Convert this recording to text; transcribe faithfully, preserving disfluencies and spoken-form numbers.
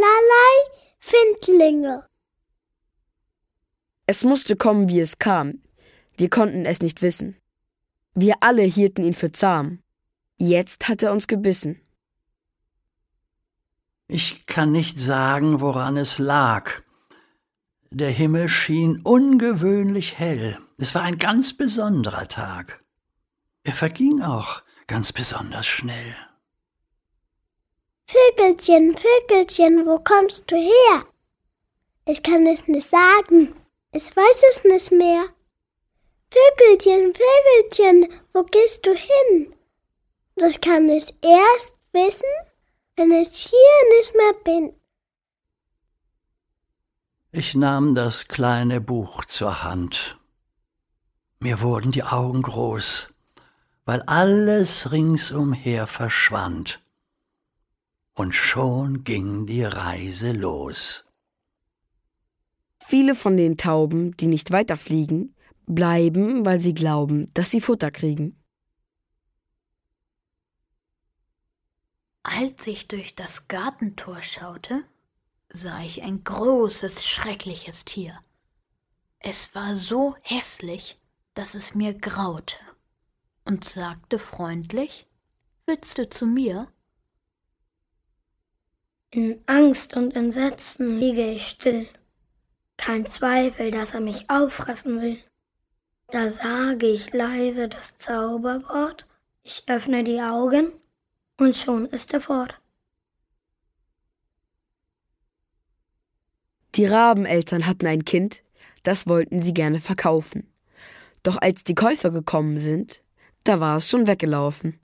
allerlei Findlinge. Es musste kommen, wie es kam. Wir konnten es nicht wissen. Wir alle hielten ihn für zahm. Jetzt hat er uns gebissen. Ich kann nicht sagen, woran es lag. Der Himmel schien ungewöhnlich hell. Es war ein ganz besonderer Tag. Er verging auch ganz besonders schnell. Vögelchen, Vögelchen, wo kommst du her? Ich kann es nicht sagen. Ich weiß es nicht mehr. Vögelchen, Vögelchen, wo gehst du hin? Das kann ich erst wissen, wenn ich hier nicht mehr bin. Ich nahm das kleine Buch zur Hand. Mir wurden die Augen groß, weil alles ringsumher verschwand. Und schon ging die Reise los. Viele von den Tauben, die nicht weiterfliegen, bleiben, weil sie glauben, dass sie Futter kriegen. Als ich durch das Gartentor schaute, sah ich ein großes, schreckliches Tier. Es war so hässlich, dass es mir graute und sagte freundlich: »Willst du zu mir?« In Angst und Entsetzen liege ich still. Kein Zweifel, dass er mich auffressen will. Da sage ich leise das Zauberwort, ich öffne die Augen und schon ist er fort. Die Rabeneltern hatten ein Kind, das wollten sie gerne verkaufen. Doch als die Käufer gekommen sind, da war es schon weggelaufen.